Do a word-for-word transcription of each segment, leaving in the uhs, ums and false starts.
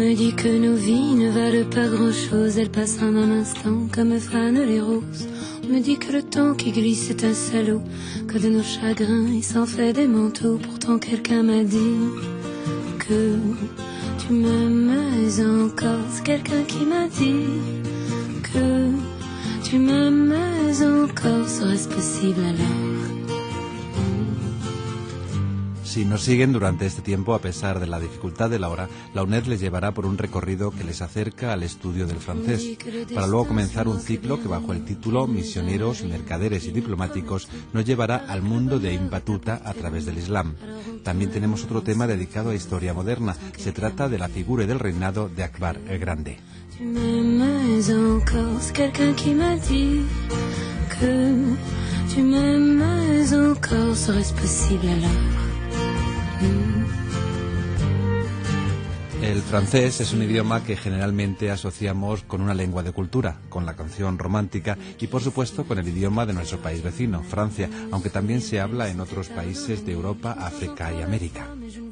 me dis que nos vies ne valent pas grand-chose, elles passent en un instant comme fanent les roses. On me dit que le temps qui glisse est un salaud, que de nos chagrins il s'en fait des manteaux. Pourtant quelqu'un m'a dit que tu m'aimes encore. C'est quelqu'un qui m'a dit que tu m'aimes encore. Serait-ce possible alors? Si nos siguen durante este tiempo, a pesar de la dificultad de la hora, la UNED les llevará por un recorrido que les acerca al estudio del francés, para luego comenzar un ciclo que bajo el título Misioneros, Mercaderes y Diplomáticos nos llevará al mundo de Ibn Battuta a través del Islam. También tenemos otro tema dedicado a historia moderna. Se trata de la figura y del reinado de Akbar el Grande. Tu m'aimes encore, c'est quelqu'un qui m'a dit que tu m'aimes encore. Serait-ce possible alors? El francés es un idioma que generalmente asociamos con una lengua de cultura, con la canción romántica y por supuesto con el idioma de nuestro país vecino, Francia, aunque también se habla en otros países de Europa, África y América.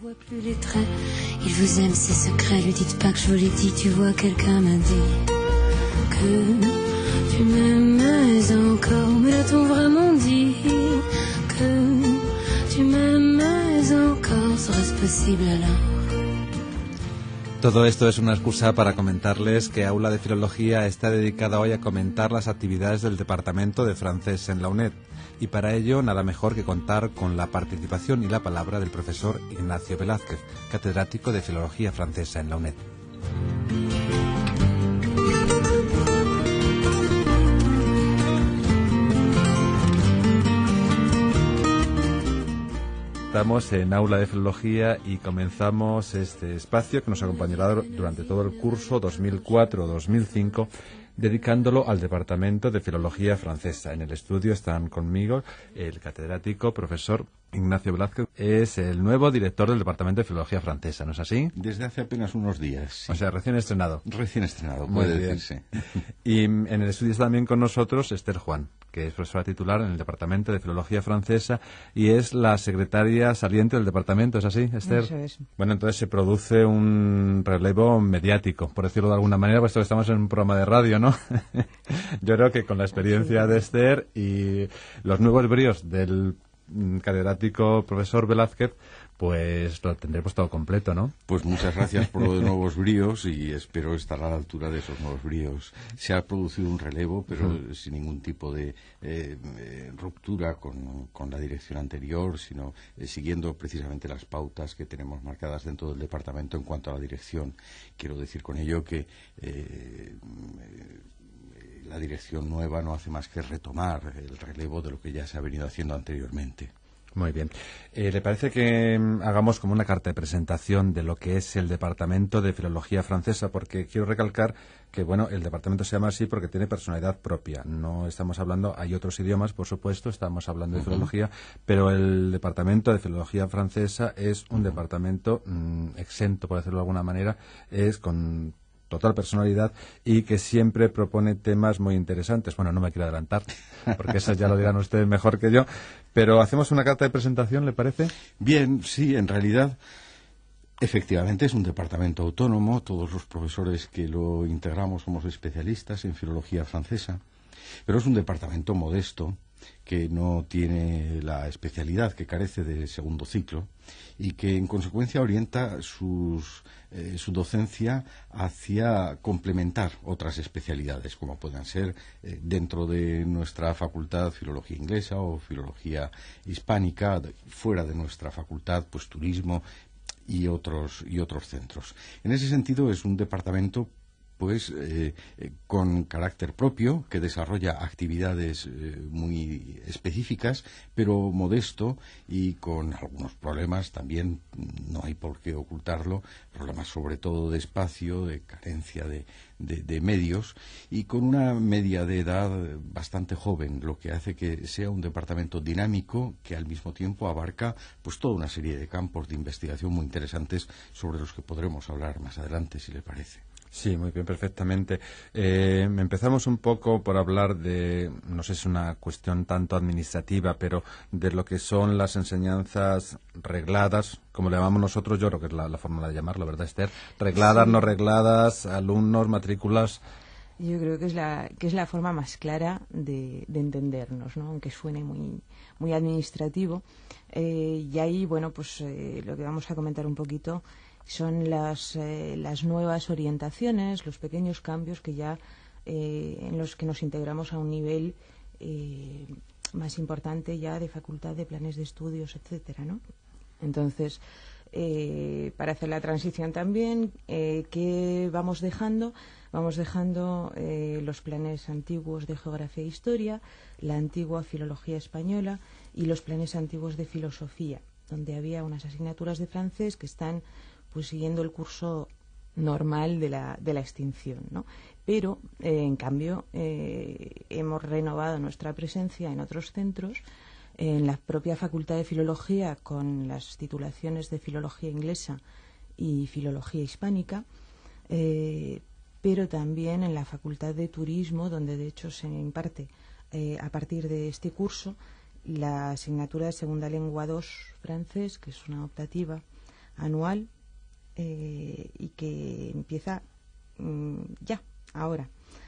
Todo esto es una excusa para comentarles que Aula de Filología está dedicada hoy a comentar las actividades del Departamento de Francés en la UNED. Y para ello, nada mejor que contar con la participación y la palabra del profesor Ignacio Velázquez, catedrático de Filología Francesa en la UNED. Estamos en Aula de Filología y comenzamos este espacio que nos acompañará durante todo el curso dos mil cuatro dos mil cinco, dedicándolo al Departamento de Filología Francesa. En el estudio están conmigo el catedrático profesor Ignacio Velázquez, es el nuevo director del Departamento de Filología Francesa, ¿no es así? Desde hace apenas unos días, sí. O sea, recién estrenado. Recién estrenado, Muy puede bien. decirse. Y en el estudio está también con nosotros Esther Juan, que es profesora titular en el Departamento de Filología Francesa y es la secretaria saliente del departamento, ¿es así, Esther? Eso es. Bueno, entonces se produce un relevo mediático, por decirlo de alguna manera, puesto que estamos en un programa de radio, ¿no? Yo creo que con la experiencia de Esther y los nuevos bríos del catedrático profesor Velázquez, pues lo tendremos todo completo, ¿no? Pues muchas gracias por lo de nuevos bríos y espero estar a la altura de esos nuevos bríos. Se ha producido un relevo, pero uh-huh. sin ningún tipo de eh, eh, ruptura con, con la dirección anterior, sino eh, siguiendo precisamente las pautas que tenemos marcadas dentro del departamento en cuanto a la dirección. Quiero decir con ello que eh, la dirección nueva no hace más que retomar el relevo de lo que ya se ha venido haciendo anteriormente. Muy bien. Eh, ¿Le parece que mm, hagamos como una carta de presentación de lo que es el Departamento de Filología Francesa? Porque quiero recalcar que, bueno, el departamento se llama así porque tiene personalidad propia. No estamos hablando, hay otros idiomas, por supuesto, estamos hablando de uh-huh. filología, pero el Departamento de Filología Francesa es un uh-huh. departamento mm, exento, por decirlo de alguna manera, es con total personalidad y que siempre propone temas muy interesantes. Bueno, no me quiero adelantar, porque eso ya lo dirán ustedes mejor que yo, pero hacemos una carta de presentación, ¿le parece? Bien, sí, en realidad, efectivamente es un departamento autónomo, todos los profesores que lo integramos somos especialistas en filología francesa, pero es un departamento modesto, que no tiene la especialidad, que carece de segundo ciclo y que en consecuencia orienta sus, eh, su docencia hacia complementar otras especialidades como puedan ser eh, dentro de nuestra facultad filología inglesa o filología hispánica, de, fuera de nuestra facultad pues turismo y otros, y otros centros. En ese sentido es un departamento pues eh, eh, con carácter propio, que desarrolla actividades eh, muy específicas, pero modesto y con algunos problemas también, no hay por qué ocultarlo, problemas sobre todo de espacio, de carencia de, de, de medios, y con una media de edad bastante joven, lo que hace que sea un departamento dinámico que al mismo tiempo abarca pues toda una serie de campos de investigación muy interesantes sobre los que podremos hablar más adelante, si le parece. Sí, muy bien, perfectamente. Eh, empezamos un poco por hablar de, no sé si es una cuestión tanto administrativa, pero de lo que son las enseñanzas regladas, como le llamamos nosotros, yo creo que es la, la forma de llamarlo, ¿verdad, Esther? Regladas, sí. No regladas, alumnos, matrículas. Yo creo que es la que es la forma más clara de, de entendernos, ¿no? Aunque suene muy muy administrativo. Eh, y ahí, bueno, pues eh, lo que vamos a comentar un poquito son las, eh, las nuevas orientaciones, los pequeños cambios que ya eh, en los que nos integramos a un nivel eh, más importante ya de facultad, de planes de estudios, etcétera, ¿no? Entonces, eh, para hacer la transición también, eh, ¿qué vamos dejando? Vamos dejando eh, los planes antiguos de geografía e historia, la antigua filología española y los planes antiguos de filosofía, donde había unas asignaturas de francés que están pues siguiendo el curso normal de la, de la extinción, ¿no? Pero, eh, en cambio, eh, hemos renovado nuestra presencia en otros centros, en la propia Facultad de Filología, con las titulaciones de Filología Inglesa y Filología Hispánica, eh, pero también en la Facultad de Turismo, donde de hecho se imparte eh, a partir de este curso la asignatura de Segunda Lengua dos francés, que es una optativa anual, Eh, y que empieza mmm, ya, ahora.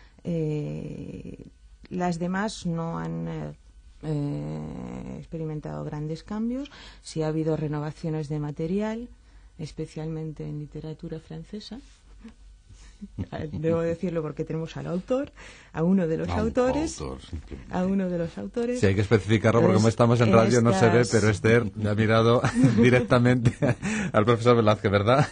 Eh, las demás no han eh, eh, experimentado grandes cambios. Sí ha habido renovaciones de material, especialmente en literatura francesa. Debo decirlo porque tenemos al autor, a uno de los ah, autores, autor, a uno de los autores. Sí, hay que especificarlo porque como estamos en radio estas... no se ve, pero Esther me ha mirado directamente al profesor Velázquez, ¿verdad?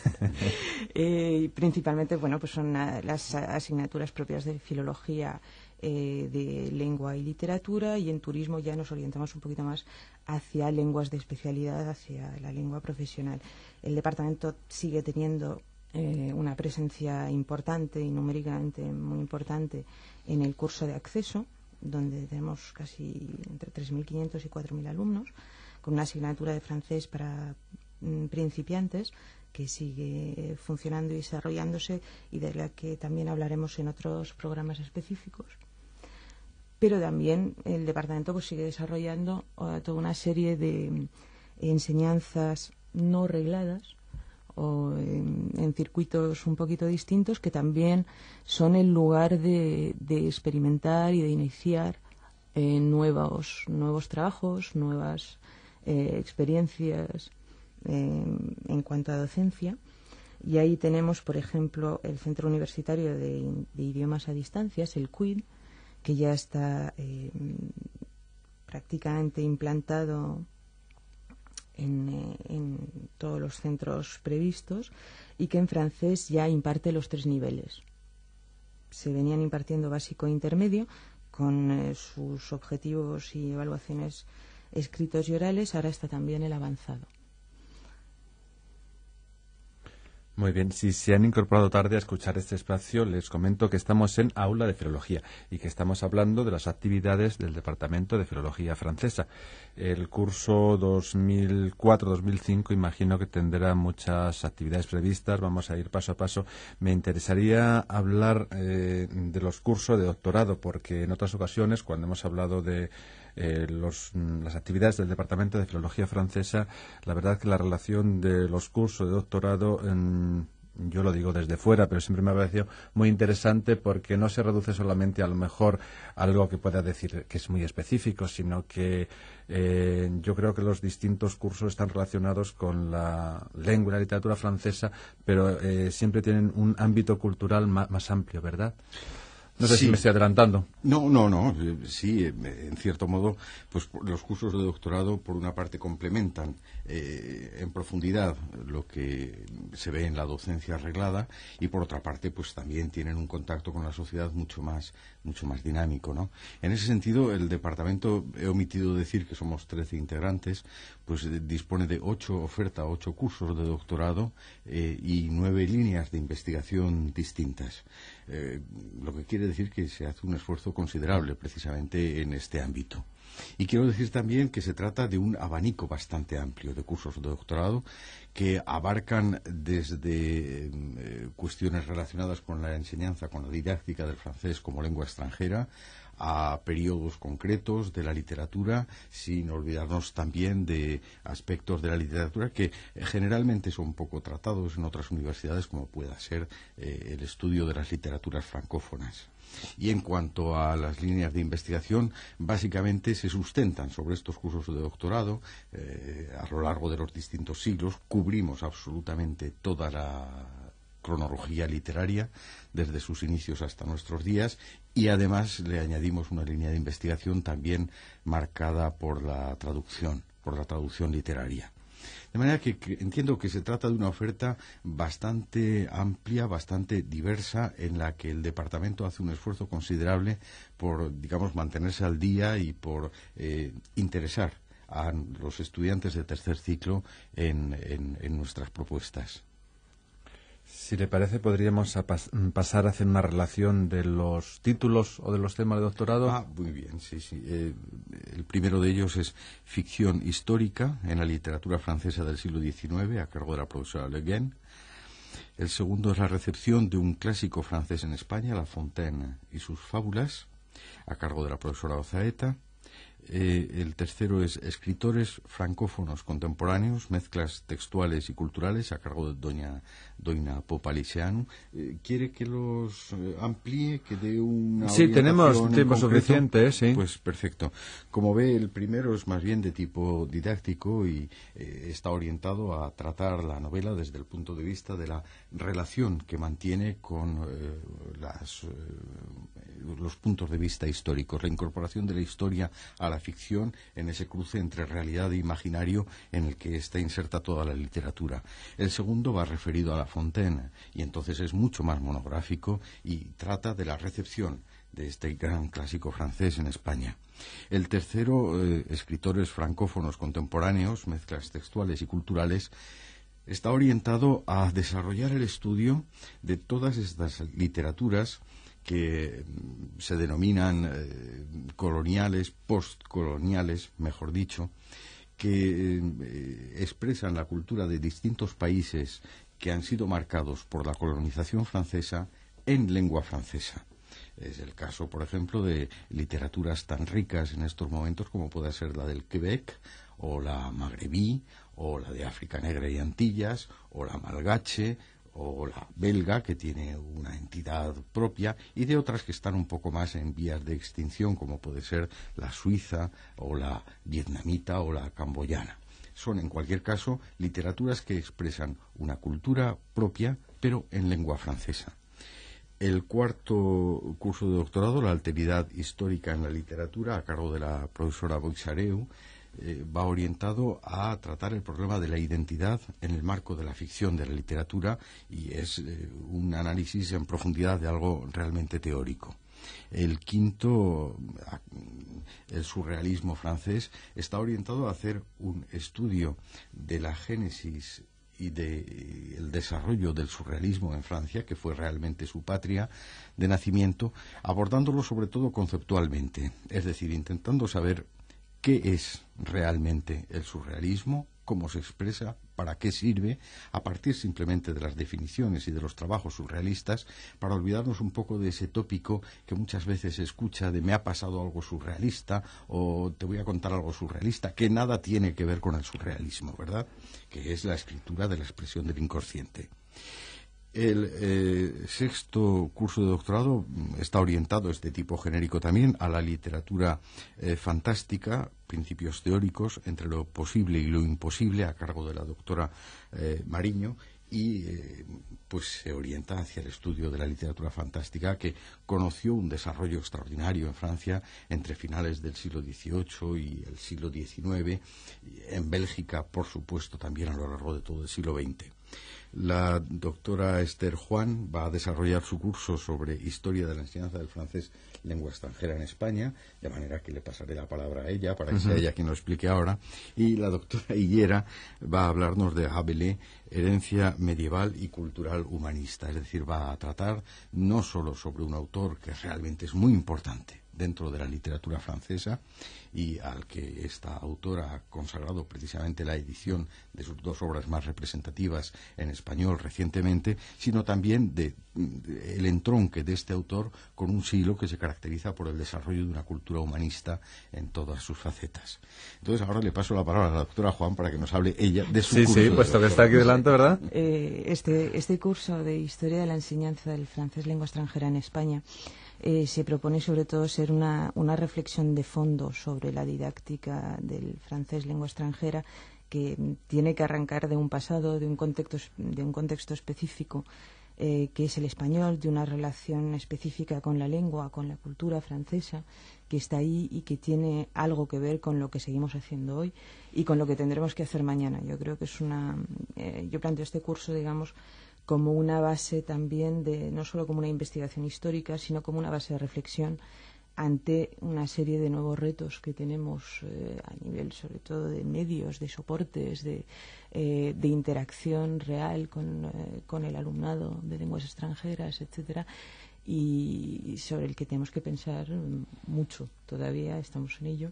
Eh, principalmente, bueno, pues son uh, las asignaturas propias de filología, eh, de lengua y literatura, y en turismo ya nos orientamos un poquito más hacia lenguas de especialidad, hacia la lengua profesional. El departamento sigue teniendo Eh, una presencia importante y numéricamente muy importante en el curso de acceso, donde tenemos casi entre tres mil quinientos y cuatro mil alumnos, con una asignatura de francés para mm, principiantes que sigue funcionando y desarrollándose y de la que también hablaremos en otros programas específicos. Pero también el departamento pues, sigue desarrollando uh, toda una serie de mm, enseñanzas no regladas o en, en circuitos un poquito distintos, que también son el lugar de, de experimentar y de iniciar eh, nuevos, nuevos trabajos, nuevas eh, experiencias eh, en cuanto a docencia. Y ahí tenemos, por ejemplo, el Centro Universitario de, de Idiomas a Distancias, el C U I D, que ya está eh, prácticamente implantado En, en todos los centros previstos, y que en francés ya imparte los tres niveles. Se venían impartiendo básico e intermedio con eh, sus objetivos y evaluaciones escritos y orales. Ahora está también el avanzado. Muy bien, si se han incorporado tarde a escuchar este espacio, les comento que estamos en Aula de Filología y que estamos hablando de las actividades del Departamento de Filología Francesa. El curso dos mil cuatro dos mil cinco imagino que tendrá muchas actividades previstas, vamos a ir paso a paso. Me interesaría hablar eh, de los cursos de doctorado, porque en otras ocasiones, cuando hemos hablado de Eh, los, las actividades del Departamento de Filología Francesa, la verdad es que la relación de los cursos de doctorado, eh, yo lo digo desde fuera, pero siempre me ha parecido muy interesante, porque no se reduce solamente a lo mejor a algo que pueda decir que es muy específico, sino que eh, yo creo que los distintos cursos están relacionados con la lengua y la literatura francesa, pero eh, siempre tienen un ámbito cultural más, más amplio, ¿verdad? No sé sí. si me estoy adelantando. No, no, no. Sí, en cierto modo, pues los cursos de doctorado, por una parte, complementan eh, en profundidad lo que se ve en la docencia arreglada, y por otra parte, pues también tienen un contacto con la sociedad mucho más, mucho más dinámico, ¿no? En ese sentido, el departamento, he omitido decir que somos trece integrantes, pues eh, dispone de ocho oferta, ocho cursos de doctorado eh, y nueve líneas de investigación distintas. Eh, lo que quiere decir que se hace un esfuerzo considerable precisamente en este ámbito. Y quiero decir también que se trata de un abanico bastante amplio de cursos de doctorado que abarcan desde eh, cuestiones relacionadas con la enseñanza, con la didáctica del francés como lengua extranjera, a periodos concretos de la literatura, sin olvidarnos también de aspectos de la literatura que eh, generalmente son poco tratados en otras universidades, como pueda ser eh, el estudio de las literaturas francófonas. Y en cuanto a las líneas de investigación, básicamente se sustentan sobre estos cursos de doctorado eh, a lo largo de los distintos siglos. Cubrimos absolutamente toda la cronología literaria desde sus inicios hasta nuestros días, y además le añadimos una línea de investigación también marcada por la traducción, por la traducción literaria. De manera que, que entiendo que se trata de una oferta bastante amplia, bastante diversa, en la que el departamento hace un esfuerzo considerable por, digamos, mantenerse al día y por eh, interesar a los estudiantes de tercer ciclo en, en, en nuestras propuestas. Si le parece, podríamos a pas pasar a hacer una relación de los títulos o de los temas de doctorado. Ah, muy bien, sí, sí. Eh, el primero de ellos es Ficción histórica en la literatura francesa del siglo diecinueve, a cargo de la profesora Le Guin. El segundo es La recepción de un clásico francés en España, La Fontaine y sus fábulas, a cargo de la profesora Ozaeta. Eh, el tercero es Escritores francófonos contemporáneos, mezclas textuales y culturales, a cargo de doña Doina Popaliceanu. Eh, ¿Quiere que los eh, amplíe, que dé una Sí, tenemos tiempo suficiente, sí. Pues perfecto. Como ve, el primero es más bien de tipo didáctico y eh, está orientado a tratar la novela desde el punto de vista de la relación que mantiene con eh, las, eh, los puntos de vista históricos, la incorporación de la historia a la ficción en ese cruce entre realidad e imaginario en el que está inserta toda la literatura. El segundo va referido a La Fontaine y entonces es mucho más monográfico y trata de la recepción de este gran clásico francés en España. El tercero, eh, Escritores francófonos contemporáneos, mezclas textuales y culturales, está orientado a desarrollar el estudio de todas estas literaturas que se denominan eh, coloniales, postcoloniales, mejor dicho, que eh, expresan la cultura de distintos países que han sido marcados por la colonización francesa en lengua francesa. Es el caso, por ejemplo, de literaturas tan ricas en estos momentos como puede ser la del Quebec, o la magrebí, o la de África Negra y Antillas, o la malgache, o la belga, que tiene una entidad propia, y de otras que están un poco más en vías de extinción, como puede ser la suiza, o la vietnamita, o la camboyana. Son, en cualquier caso, literaturas que expresan una cultura propia, pero en lengua francesa. El cuarto curso de doctorado, la alteridad histórica en la literatura, a cargo de la profesora Boixareu, Eh, va orientado a tratar el problema de la identidad en el marco de la ficción, de la literatura, y es eh, un análisis en profundidad de algo realmente teórico. El quinto, el surrealismo francés, está orientado a hacer un estudio de la génesis y del desarrollo del surrealismo en Francia, que fue realmente su patria de nacimiento, abordándolo sobre todo conceptualmente, es decir, intentando saber qué es realmente el surrealismo, cómo se expresa, para qué sirve, a partir simplemente de las definiciones y de los trabajos surrealistas, para olvidarnos un poco de ese tópico que muchas veces se escucha de me ha pasado algo surrealista o te voy a contar algo surrealista, que nada tiene que ver con el surrealismo, ¿verdad? Que es la escritura de la expresión del inconsciente. El eh, sexto curso de doctorado está orientado, es de tipo genérico también, a la literatura eh, fantástica, principios teóricos entre lo posible y lo imposible, a cargo de la doctora eh, Mariño, y eh, pues se orienta hacia el estudio de la literatura fantástica, que conoció un desarrollo extraordinario en Francia entre finales del siglo dieciocho y el siglo diecinueve, en Bélgica, por supuesto, también a lo largo de todo el siglo veinte. La doctora Esther Juan va a desarrollar su curso sobre historia de la enseñanza del francés lengua extranjera en España, de manera que le pasaré la palabra a ella para que uh-huh. sea ella quien lo explique ahora. Y la doctora Higuera va a hablarnos de Rabelais, herencia medieval y cultural humanista, es decir, va a tratar no solo sobre un autor que realmente es muy importante, dentro de la literatura francesa y al que esta autora ha consagrado precisamente la edición de sus dos obras más representativas en español recientemente, sino también de, de el entronque de este autor con un siglo que se caracteriza por el desarrollo de una cultura humanista en todas sus facetas. Entonces ahora le paso la palabra a la doctora Juan para que nos hable ella de su sí, curso. Sí, sí, puesto que está aquí delante, ¿verdad? Eh, este, este curso de Historia de la Enseñanza del Francés Lengua Extranjera en España Eh, se propone sobre todo ser una, una reflexión de fondo sobre la didáctica del francés lengua extranjera, que tiene que arrancar de un pasado, de un contexto, de un contexto específico, eh, que es el español, de una relación específica con la lengua, con la cultura francesa, que está ahí y que tiene algo que ver con lo que seguimos haciendo hoy y con lo que tendremos que hacer mañana. Yo creo que es una... Eh, yo planteo este curso, digamos, como una base también de, no solo como una investigación histórica, sino como una base de reflexión ante una serie de nuevos retos que tenemos eh, a nivel sobre todo de medios, de soportes, de, eh, de interacción real con, eh, con el alumnado de lenguas extranjeras, etcétera, y sobre el que tenemos que pensar mucho. Todavía estamos en ello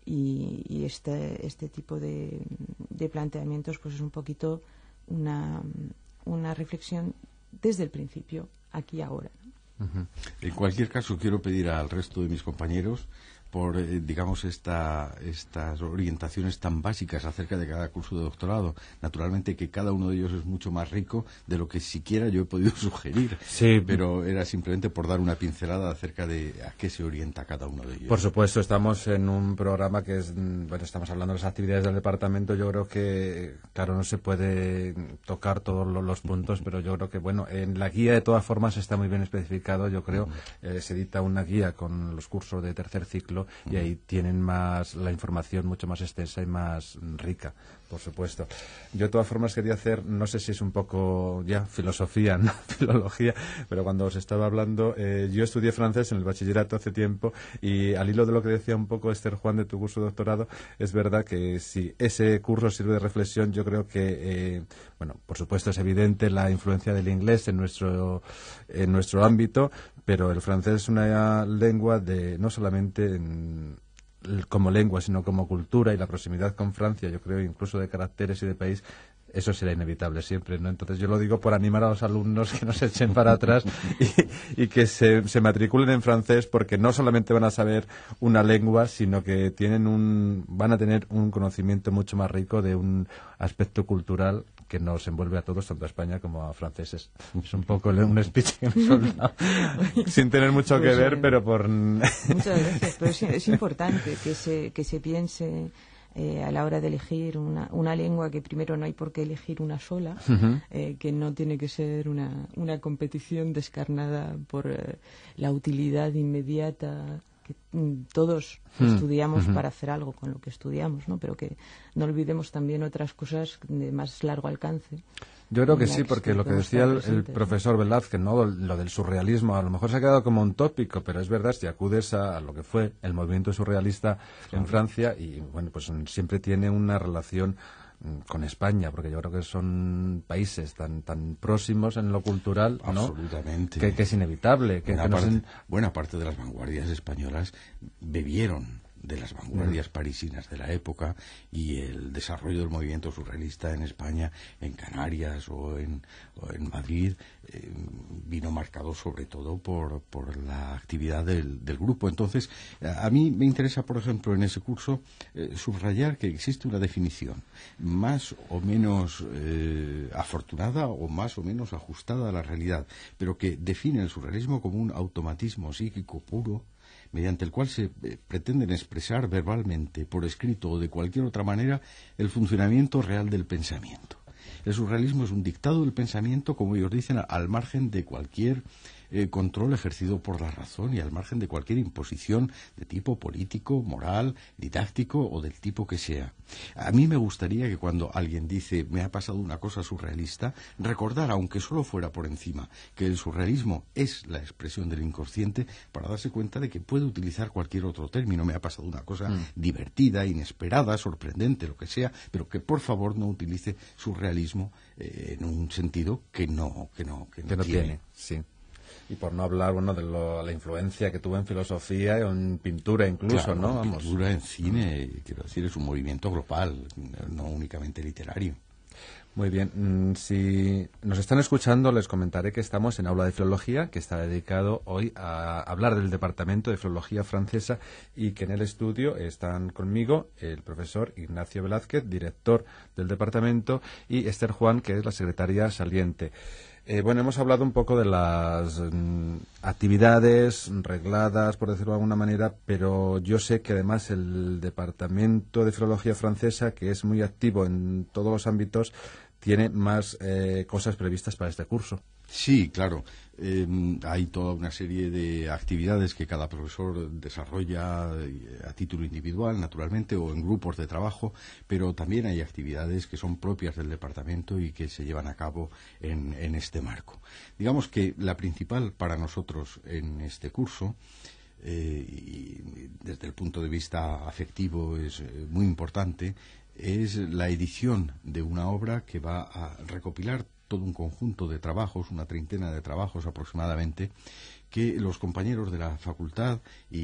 y, y este, este tipo de, de planteamientos pues es un poquito una... una reflexión desde el principio, aquí y ahora. Uh-huh. En cualquier caso, quiero pedir al resto de mis compañeros por, eh, digamos, esta, estas orientaciones tan básicas acerca de cada curso de doctorado. Naturalmente que cada uno de ellos es mucho más rico de lo que siquiera yo he podido sugerir, sí. Pero era simplemente por dar una pincelada acerca de a qué se orienta cada uno de ellos. Por supuesto, estamos en un programa que es, bueno, estamos hablando de las actividades del departamento. Yo creo que, claro, no se puede tocar todos los puntos, pero yo creo que, bueno, en la guía de todas formas está muy bien especificado, yo creo. Uh-huh. eh, se edita una guía con los cursos de tercer ciclo y ahí tienen más la información mucho más extensa y más rica, por supuesto. Yo de todas formas quería hacer, no sé si es un poco ya filosofía, no filología, pero cuando os estaba hablando, eh, yo estudié francés en el bachillerato hace tiempo y al hilo de lo que decía un poco Esther Juan de tu curso de doctorado, es verdad que si ese curso sirve de reflexión, yo creo que, eh, bueno, por supuesto es evidente la influencia del inglés en nuestro, en nuestro ámbito, pero el francés es una lengua de no solamente en, como lengua, sino como cultura, y la proximidad con Francia, yo creo, incluso de caracteres y de país, eso será inevitable siempre, ¿no? Entonces yo lo digo por animar a los alumnos que no se echen para atrás y, y que se, se matriculen en francés, porque no solamente van a saber una lengua, sino que tienen un, van a tener un conocimiento mucho más rico de un aspecto cultural que nos envuelve a todos, tanto a España como a franceses. Es un poco un speech que me he soltado, sin tener mucho pues que ver, bien. Pero por... Muchas gracias, pero es, es importante que se, que se piense eh, a la hora de elegir una, una lengua, que primero no hay por qué elegir una sola, uh-huh. eh, que no tiene que ser una, una competición descarnada por eh, la utilidad inmediata, que mm, todos mm. estudiamos uh-huh. para hacer algo con lo que estudiamos, ¿no? Pero que no olvidemos también otras cosas de más largo alcance. Yo creo que sí, porque lo que decía el, el profesor Velázquez, ¿no? Lo del surrealismo, a lo mejor se ha quedado como un tópico, pero es verdad, si acudes a, a lo que fue el movimiento surrealista en Francia, y bueno, pues siempre tiene una relación con España, porque yo creo que son países tan tan próximos en lo cultural, ¿no? Absolutamente. Que, que es inevitable. Que, buena, que parte, en... buena parte de las vanguardias españolas bebieron de las vanguardias mm. parisinas de la época, y el desarrollo del movimiento surrealista en España, en Canarias o en, o en Madrid, eh, vino marcado sobre todo por, por la actividad del, del grupo. Entonces, a mí me interesa, por ejemplo, en ese curso, eh, subrayar que existe una definición más o menos eh, afortunada o más o menos ajustada a la realidad, pero que define el surrealismo como un automatismo psíquico puro, mediante el cual se eh, pretenden expresar verbalmente, por escrito o de cualquier otra manera, el funcionamiento real del pensamiento. El surrealismo es un dictado del pensamiento, como ellos dicen, al margen de cualquier eh, control ejercido por la razón y al margen de cualquier imposición de tipo político, moral, didáctico o del tipo que sea. A mí me gustaría que cuando alguien dice me ha pasado una cosa surrealista, recordar, aunque solo fuera por encima, que el surrealismo es la expresión del inconsciente, para darse cuenta de que puede utilizar cualquier otro término. Me ha pasado una cosa mm. divertida, inesperada, sorprendente, lo que sea, pero que por favor no utilice surrealismo eh, en un sentido que no, que no, que no, que no tiene. tiene. Sí. Y por no hablar, bueno, de lo, la influencia que tuvo en filosofía, en pintura incluso, claro, ¿no? En Vamos. pintura, en cine, quiero decir, es un movimiento global, no únicamente literario. Muy bien, si nos están escuchando les comentaré que estamos en Aula de Filología, que está dedicado hoy a hablar del Departamento de Filología Francesa, y que en el estudio están conmigo el profesor Ignacio Velázquez, director del departamento, y Esther Juan, que es la secretaria saliente. Eh, bueno, hemos hablado un poco de las mm, actividades regladas, por decirlo de alguna manera, pero yo sé que además el Departamento de Filología Francesa, que es muy activo en todos los ámbitos, tiene más eh, cosas previstas para este curso. Sí, claro. Eh, hay toda una serie de actividades que cada profesor desarrolla a título individual, naturalmente, o en grupos de trabajo, pero también hay actividades que son propias del departamento y que se llevan a cabo en, en este marco. Digamos que la principal para nosotros en este curso, eh, y desde el punto de vista afectivo es eh, muy importante, es la edición de una obra que va a recopilar todo un conjunto de trabajos, una treintena de trabajos aproximadamente, que los compañeros de la facultad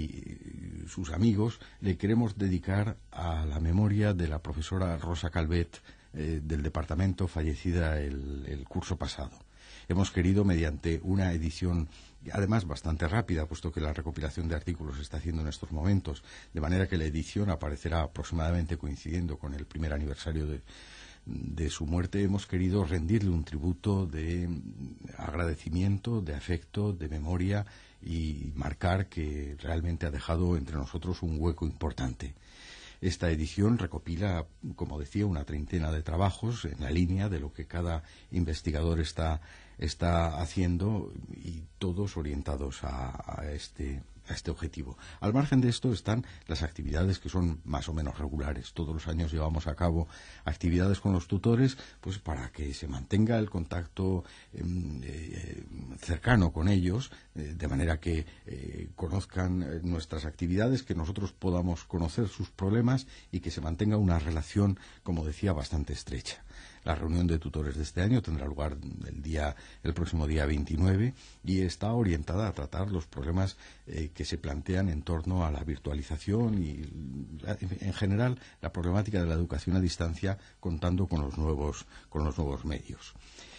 y sus amigos le queremos dedicar a la memoria de la profesora Rosa Calvet eh, del departamento, fallecida el, el curso pasado. Hemos querido, mediante una edición, además bastante rápida, puesto que la recopilación de artículos se está haciendo en estos momentos, de manera que la edición aparecerá aproximadamente coincidiendo con el primer aniversario de, de su muerte, hemos querido rendirle un tributo de agradecimiento, de afecto, de memoria, y marcar que realmente ha dejado entre nosotros un hueco importante. Esta edición recopila, como decía, una treintena de trabajos en la línea de lo que cada investigador está, está haciendo, y todos orientados a, a este a este objetivo. Al margen de esto están las actividades que son más o menos regulares. Todos los años llevamos a cabo actividades con los tutores, pues para que se mantenga el contacto eh, eh, cercano con ellos, eh, de manera que eh, conozcan eh, nuestras actividades, que nosotros podamos conocer sus problemas y que se mantenga una relación, como decía, bastante estrecha. La reunión de tutores de este año tendrá lugar el, día, el próximo día veintinueve y está orientada a tratar los problemas eh, que se plantean en torno a la virtualización y, en general, la problemática de la educación a distancia, contando con los nuevos, con los nuevos medios.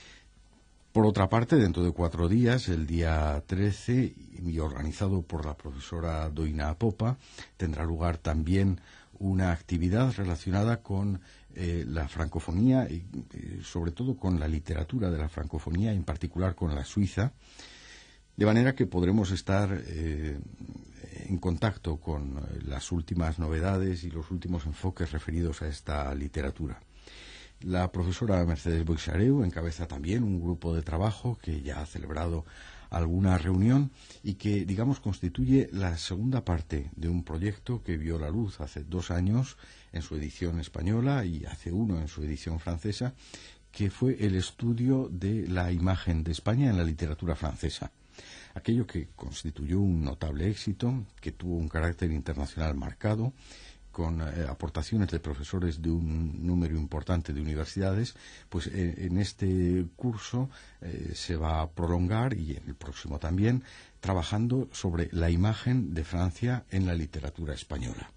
Por otra parte, dentro de cuatro días, el día trece, y organizado por la profesora Doina Popa, tendrá lugar también una actividad relacionada con eh, la francofonía y eh, sobre todo con la literatura de la francofonía, en particular con la suiza, de manera que podremos estar eh, en contacto con las últimas novedades y los últimos enfoques referidos a esta literatura. La profesora Mercedes Boixareu encabeza también un grupo de trabajo que ya ha celebrado alguna reunión y que, digamos, constituye la segunda parte de un proyecto que vio la luz hace dos años en su edición española y hace uno en su edición francesa, que fue el estudio de la imagen de España en la literatura francesa. Aquello que constituyó un notable éxito, que tuvo un carácter internacional marcado, con eh, aportaciones de profesores de un número importante de universidades, pues eh, en este curso eh, se va a prolongar, y en el próximo también, trabajando sobre la imagen de Francia en la literatura española.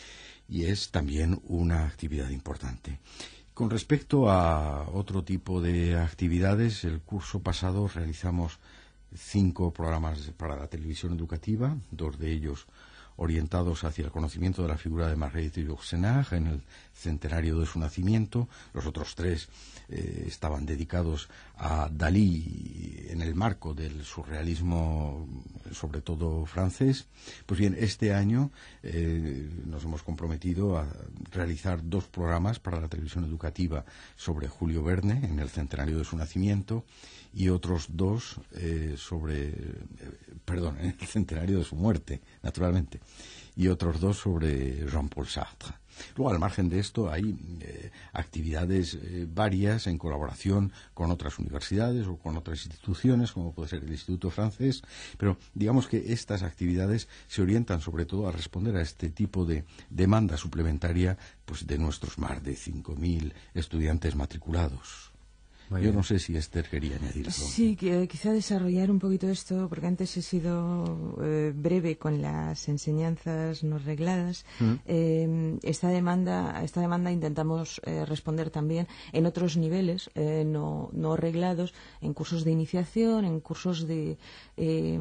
Y es también una actividad importante. Con respecto a otro tipo de actividades, el curso pasado realizamos cinco programas para la televisión educativa, dos de ellos orientados hacia el conocimiento de la figura de Marguerite Yourcenar en el centenario de su nacimiento. Los otros tres eh, estaban dedicados a Dalí en el marco del surrealismo, sobre todo francés. Pues bien, este año eh, nos hemos comprometido a realizar dos programas para la televisión educativa sobre Julio Verne en el centenario de su nacimiento, y otros dos eh, sobre, eh, perdón, en el centenario de su muerte, naturalmente, y otros dos sobre Jean-Paul Sartre. Luego, al margen de esto, hay eh, actividades eh, varias en colaboración con otras universidades o con otras instituciones, como puede ser el Instituto Francés, pero digamos que estas actividades se orientan sobre todo a responder a este tipo de demanda suplementaria, pues, de nuestros más de cinco mil estudiantes matriculados. Yo no sé si Esther quería añadir algo. Sí, que, quizá desarrollar un poquito esto, porque antes he sido eh, breve con las enseñanzas no regladas. Mm. Eh, esta demanda, a esta demanda intentamos eh, responder también en otros niveles eh, no, no reglados, en cursos de iniciación, en cursos de, eh,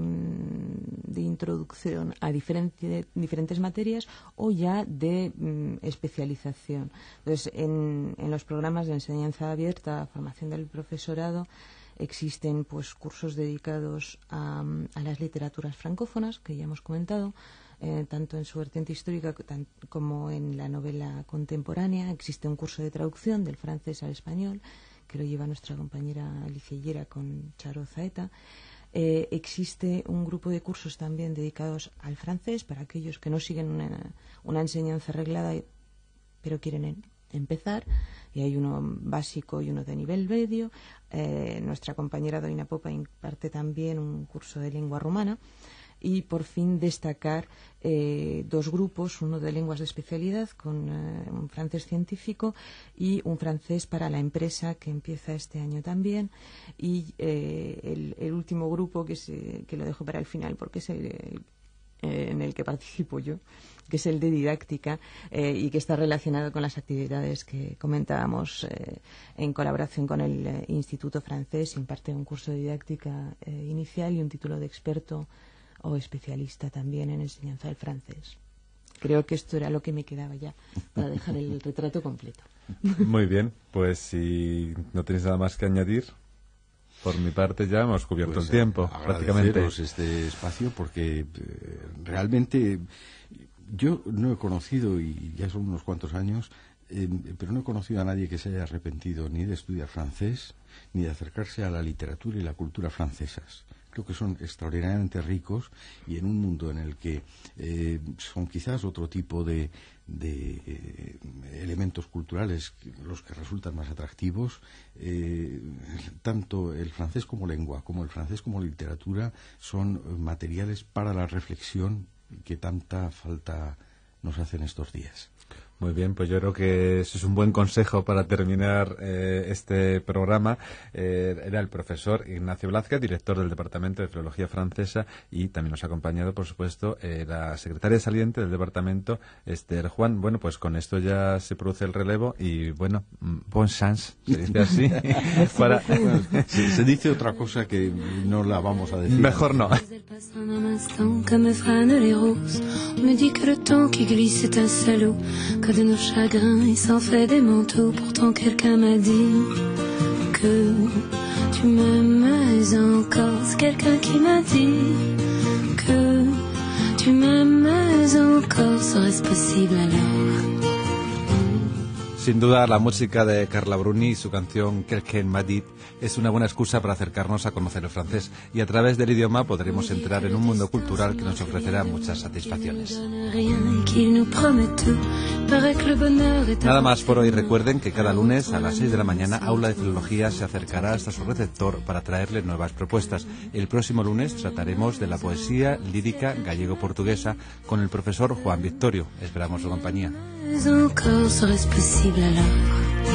de introducción a diferente, diferentes materias o ya de mm, especialización. Entonces, en, en los programas de enseñanza abierta, formación del el profesorado, existen pues cursos dedicados a, a las literaturas francófonas, que ya hemos comentado, eh, tanto en su vertiente histórica tan, como en la novela contemporánea. Existe un curso de traducción del francés al español, que lo lleva nuestra compañera Alicia Higuera con Charo Zaeta. Eh, existe un grupo de cursos también dedicados al francés, para aquellos que no siguen una, una enseñanza reglada, pero quieren en, empezar, y hay uno básico y uno de nivel medio. Eh, nuestra compañera Dorina Popa imparte también un curso de lengua rumana. Y por fin destacar eh, dos grupos, uno de lenguas de especialidad con eh, un francés científico y un francés para la empresa, que empieza este año también. Y eh, el, el último grupo, que, se, que lo dejo para el final porque es el, el eh, en el que participo yo, que es el de didáctica, eh, y que está relacionado con las actividades que comentábamos eh, en colaboración con el eh, Instituto Francés. Imparte un curso de didáctica eh, inicial y un título de experto o especialista también en enseñanza del francés. Creo que esto era lo que me quedaba ya para dejar el retrato completo. Muy bien, pues si no tenéis nada más que añadir, por mi parte ya hemos cubierto pues, el tiempo, prácticamente. Este espacio, porque eh, realmente yo no he conocido, y ya son unos cuantos años, eh, pero no he conocido a nadie que se haya arrepentido ni de estudiar francés, ni de acercarse a la literatura y la cultura francesas. Creo que son extraordinariamente ricos, y en un mundo en el que eh, son quizás otro tipo de, de eh, elementos culturales los que resultan más atractivos, eh, tanto el francés como lengua, como el francés como literatura, son materiales para la reflexión que tanta falta nos hacen estos días. Muy bien, pues yo creo que eso es un buen consejo para terminar eh, este programa. Eh, era el profesor Ignacio Blázquez, director del Departamento de Filología Francesa, y también nos ha acompañado, por supuesto, eh, la secretaria saliente del departamento, Esther Juan. Bueno, pues con esto ya se produce el relevo y, bueno, bon chance, se dice así. para... bueno, se, se dice otra cosa que no la vamos a decir. Mejor no. De nos chagrins, il s'en fait des manteaux. Pourtant quelqu'un m'a dit que tu m'aimais encore. C'est quelqu'un qui m'a dit que tu m'aimais encore. Serait-ce possible alors? Sin duda, la música de Carla Bruni y su canción Quelqu'un m'a dit es una buena excusa para acercarnos a conocer el francés, y a través del idioma podremos entrar en un mundo cultural que nos ofrecerá muchas satisfacciones. Nada más por hoy. Recuerden que cada lunes a las seis de la mañana Aula de Filología se acercará hasta su receptor para traerle nuevas propuestas. El próximo lunes trataremos de la poesía lírica gallego-portuguesa con el profesor Juan Victorio. Esperamos su compañía. Encore serait-ce possible alors?